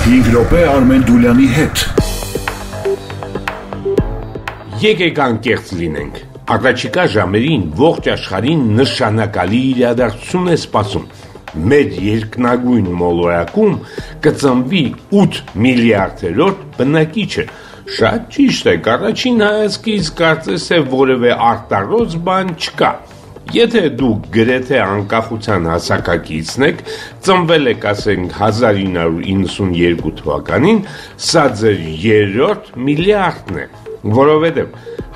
5 րոպե Արմեն Դուլյանի հետ։ Եկեք անկեղծ լինենք։ Առաջիկա ժամերին ողջ աշխարհին նշանակալի իրադարձություն է սպասում։ Մեր երկնագույն մոլորակում կծնվի 8 միլիարդերորդ բնակիչը։ Շատ ճիշտ է, առաջին հայացքից կարծես է որևէ արտարոց բան չկա։ Եթե դուք գրեթե անկախության հասակակիցն եք, ծնվել եք ասենք 1992 թվականին, սա ձեր երրորդ միլիարդն է, որովհետև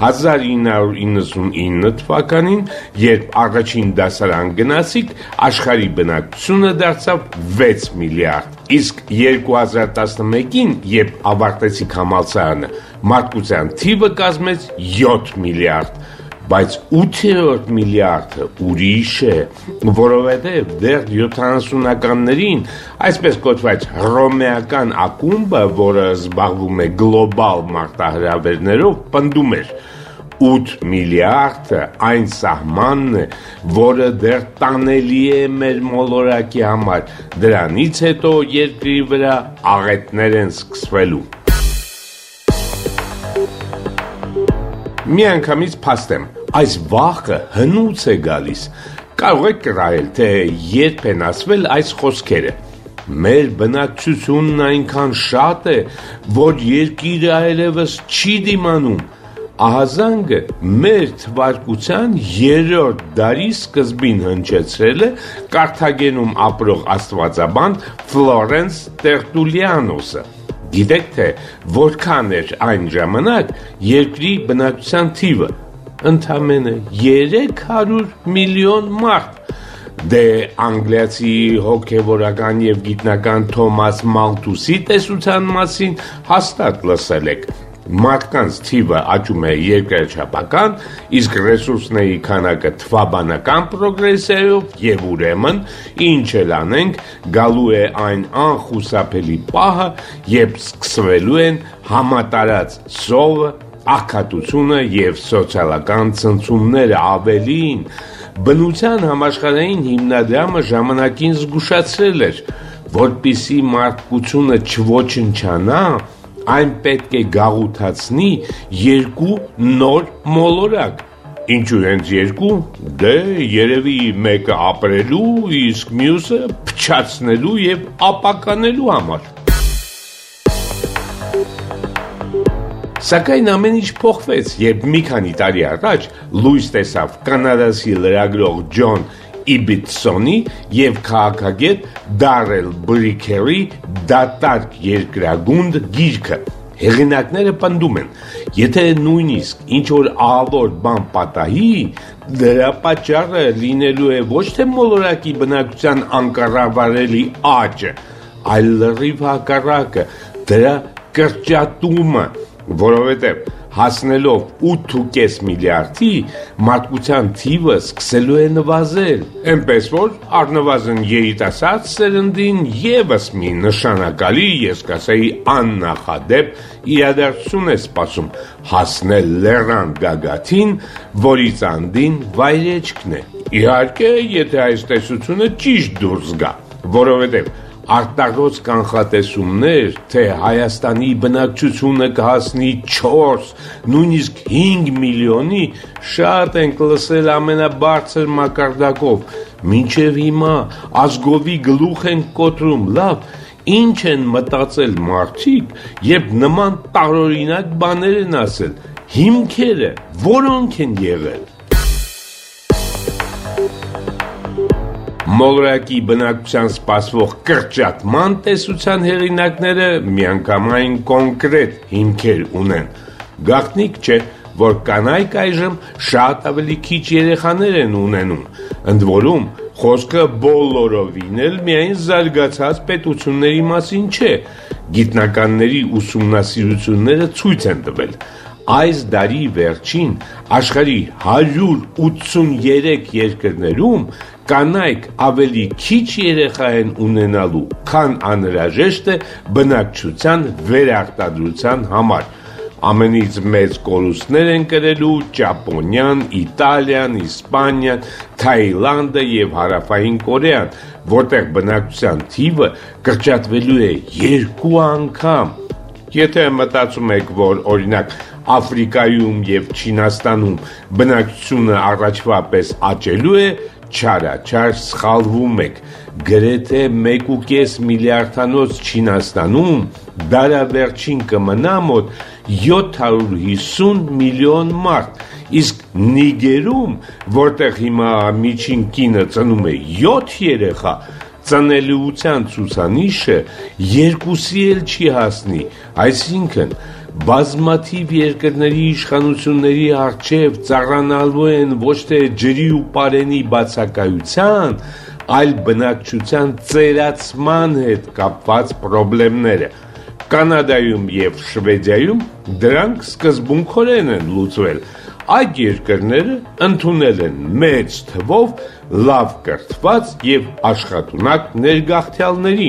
1999 թվականին, երբ առաջին դասարան գնացիք, աշխարհի բնակչությունը դարձավ 6 միլիարդ, իսկ 2011-ին, երբ ավարտեցիք համալսարանը, մարդկության թիվը կազմեց 7 միլիարդ, բայց 8-րդ միլիարդը ուրիշ է, որովհետև դեռ 70-ականներին այսպես կոչված հռոմեական ակումբը, որը զբաղվում է գլոբալ մարտահրավերներով, պնդում էր 8 միլիարդը այն սահմանն է, որը դեռ տանելի է մեր մոլորակի համար, դրանից հետո երկրի վրա աղետներ են սկսվելու։ Մի անգամից փաստեմ, այս վախը հնուց է գալիս, կարող եք կռահել, թե երբ են ասվել այս խոսքերը։ Մեր բնակչությունն այնքան շատ է, որ երկիրը այլևս չի դիմանում։ Ահազանգը մեր թվարկության երրորդ դարի սկզբին հնչեցրել է Կարթագենում ապրող աստվածաբան Ֆլորենս Տերտուլիանոսը։ Գիտեք թե որքան էր այն ժամանակ երկրի բնակչության թիվը, ընդամենը 300 միլիոն մարդ։ Դե անգլիացի հոգևորական եւ գիտնական Թոմաս Մալթուսի տեսության մասին հաստատ լսել եք։ Մարդկանց թիվը աճում է երկրաչափական, իսկ ռեսուրսների քանակը թվաբանական պրոգրեսիայով եւ ուրեմն ինչ էլ անենք, գալու է այն անխուսափելի պահը, երբ սկսվելու են համատարած սովը, աղքատությունը եւ սոցիալական ցնցումները, ավելին բնության համաշխարհային հիմնադրամը ժամանակին զգուշացրել էր, որպիսի մարդկությունը չոչնչանա, այն պետք է գաղութացնի 2 նոր մոլորակ։ Ինչու հենց 2? Դե երևի մեկը ապրելու, իսկ մյուսը փչացնելու եւ ապականելու համար։ Սակայն ամեն ինչ փոխվեց, երբ մի քանի տարի առաջ լույս տեսավ կանադացի լրագրող Ջոն Իբիտսոնի եւ քաղաքագետ Դարել Բրիքերի դատարկ երկրագունդ գիրքը։ Հեղինակները պնդում են, եթե նույնիսկ ինչ-որ ահավոր բան պատահի, դրա պատճառը լինելու է ոչ թե մոլորակի բնակչության անկառավարելի աճը, այլ լրիվ հակառակը, դրա կրճատումը, որովհետև հասնելով 8.5 միլիարդի, մարդկության թիվը սկսելու է նվազել, այնպես որ առնվազն երիտասարդ սերնդին ևս մի նշանակալի, ես կասեի աննախադեպ իրադարձություն է սպասում, հասնել լեռան գագաթին, որից անդին վայրեջքն է։ Իհարկե, եթե այս տեսությունը ճիշտ դուրս գա, որովհետև արտարոց կանխատեսումներ, թե Հայաստանի բնակչությունը կհասնի 4, նույնիսկ 5 միլիոնի, շատ ենք լսել ամենաբարձր մակարդակով, մինչև հիմա ազգովի գլուխ են կոտրում, լավ, ինչ են մտածել մարդիկ, երբ նման տարօրինակ բաներ են ասել, հիմքերը որոնք են եղել։ Մոլորակի բնակչության սպասվող կրճատման տեսության հեղինակները միանգամայն կոնկրետ հիմքեր ունեն։ Գաղտնիք չէ, որ կանայք այժմ շատ ավելի քիչ երեխաներ են ունենում, ընդ որում խոսքը բոլորովին էլ միայն զարգացած պետությունների մասին չէ, գիտնականների ուսումնասիրությունները ցույց են տվել։ Այս դարի վերջին աշխարհի 183 երկրներում կանայք ավելի քիչ երեխա են ունենալու, քան անհրաժեշտ է բնակչության վերարտադրության համար։ Ամենից մեծ կորուստներ են կրելու Ճապոնիան, Իտալիան, Իսպանիան, Թայլանդը եւ Հարավային Կորեան, որտեղ բնակչության թիվը կրճատվելու է 2 անգամ։ Եթե մտածում եք, որ օրինակ Աֆրիկայում եւ Չինաստանում բնակչությունը առաջվա պես աճելու է, չարաչար սխալվում եք։ Գրեթե 1.5 միլիարդանոց Չինաստանում դարավերջին կմնա մոտ 750 միլիոն մարդ, իսկ Նիգերում, որտեղ հիմա միջին կինը ծնում է 7 երեխա, ծնելիության ցուցանիշը 2-ի էլ չի հասնի, այսինքն բազմաթիվ երկրների իշխանությունների առջև ծառանալու են ոչ թե ջրի ու պարենի բացակայության, այլ բնակչության ծերացման հետ կապված խնդիրները։ Կանադայում եւ Շվեդիայում դրանք սկզբունքորեն են լուծվել։ Այդ երկրները ընդունել են մեծ թվով լավ կրթված եւ աշխատունակ ներգաղթյալների։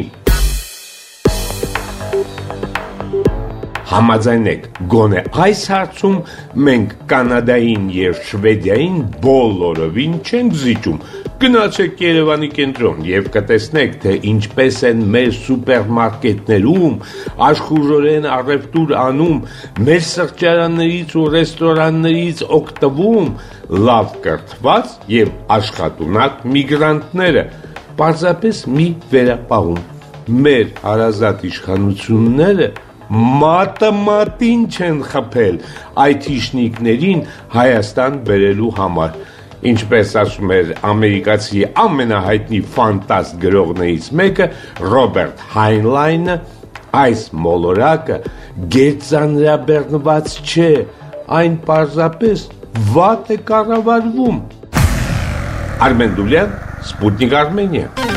Համաձայնեք, գոնե այս հարցում մենք Կանադային եւ Շվեդիային բոլորովին չենք զիջում։ Գնացեք Երևանի կենտրոն եւ կտեսնեք, թե ինչպես են մեր սուպերմարկետներում աշխուժորեն առևտուր անում, մեր սրճարաններից ու ռեստորաններից օգտվում լավ կրթված եւ աշխատունակ միգրանտները։ Պարզապես մի վերապահում։ Մեր հարազատ իշխանությունները մատին չեն խփել այդ հիշնիկներին Հայաստան բերելու համար։ Ինչպես ասում էր ամերիկացի ամենահայտնի ֆանտաստ գրողներից մեկը Ռոբերտ Հայնլայնը, այս մոլորակը գերծանրաբեռնված չէ, այն պարզապես վատ է կառավարվում։ Արմեն Դուլյան, Սպուտնիկ Արմենիա։